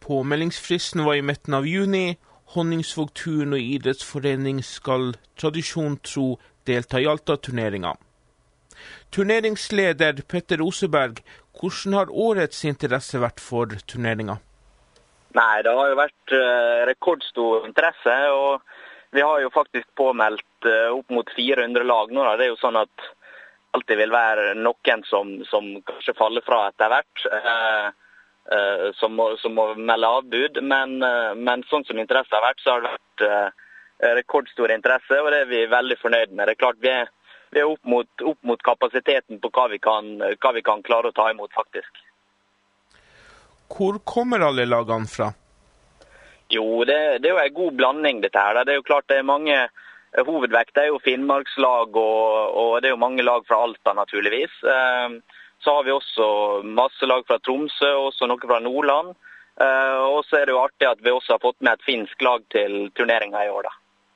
Påmeldingsfristen var i midten av juni. Honningsvågturen og idrettsforening skal tradisjon tro delta i Alta-turneringa. Turneringsleder Petter Oseberg, hvordan har årets interesse vært for turneringa? Nei, det har jo vært rekordstor interesse, og vi har jo faktisk påmeldt opp mot 400 lag nå. Det er jo sånn at alltid vil være noen som kanskje faller fra etter hvert, som må melde avbud, men sånn som interesse har vært, så har det vært rekordstor interesse, og det er vi veldig fornøyd med. Det er klart vi er opp mot kapasiteten på hva vi kan klare å ta imot, faktisk. Hvor kommer alle lagene fra? Jo, det er jo en god blanding dette her. Det er jo klart det er mange hovedvekt, det er jo Finnmarkslag, og det er jo mange lag fra Alta naturligvis. Så har vi også masse lag fra Tromsø, også noe fra Nordland. Og så er det jo artig at vi også har fått med et finsk lag til turneringen i år da.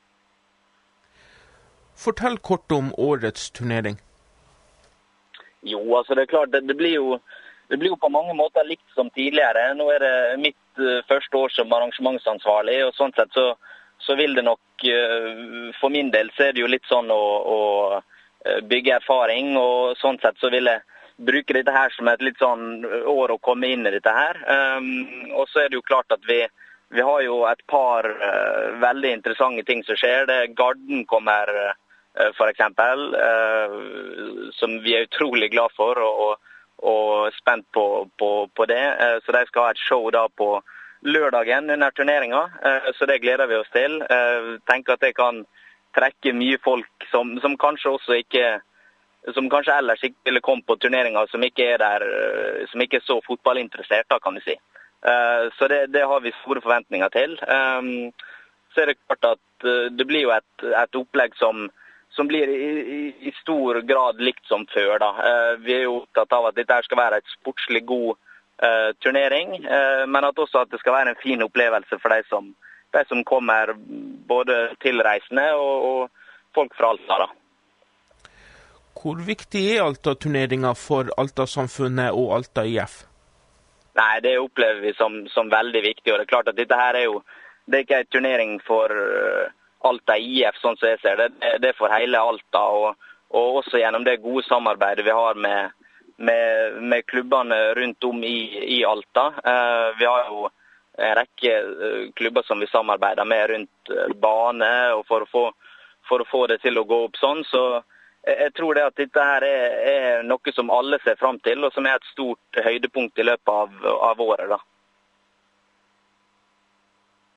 Fortell kort om årets turnering. Jo, altså det er klart, det blir jo på mange måter likt som tidligere. Nå er det mitt første år som arrangementsansvarlig, og sånn sett så vil det nok, for min del, så er det jo litt sånn å bygge erfaring, og sånn sett så vil jeg bruke dette her som et litt sånn år å komme inn i dette her. Og så er det jo klart at vi har jo et par veldig interessante ting som skjer. Garden kommer for eksempel, som vi er utrolig glad for, og spent på det. Så de skal ha et show da på lørdagen under turneringen, så det gleder vi oss til. Tenker at det kan trekke mye folk som kanskje også som kanskje ellers ikke ville komme på turneringer, som ikke er der, som ikke er så fotballinteressert da, kan vi si. Så det har vi store forventninger til. Så er det klart at det blir jo et opplegg som blir i stor grad likt som før da. Vi er jo opptatt av at dette skal være et sportslig god turnering, men at også at det skal være en fin opplevelse for de som kommer, både tilreisende og folk fra Alta da. Hvor viktig er Alta-turneringa for Alta-samfunnet og Alta IF? Nei, det opplever vi som veldig viktig, og det er klart at dette her det er ikke en turnering for Alta IF, sånn som jeg ser det. Det er for hele Alta, og også gjennom det gode samarbeidet vi har med klubbene rundt om i Alta. Vi har jo en rekke klubber som vi samarbeider med rundt bane, og for å få det til å gå opp sånn, så jeg tror det at dette her er noe som alle ser frem til, og som er et stort høydepunkt i løpet av året da.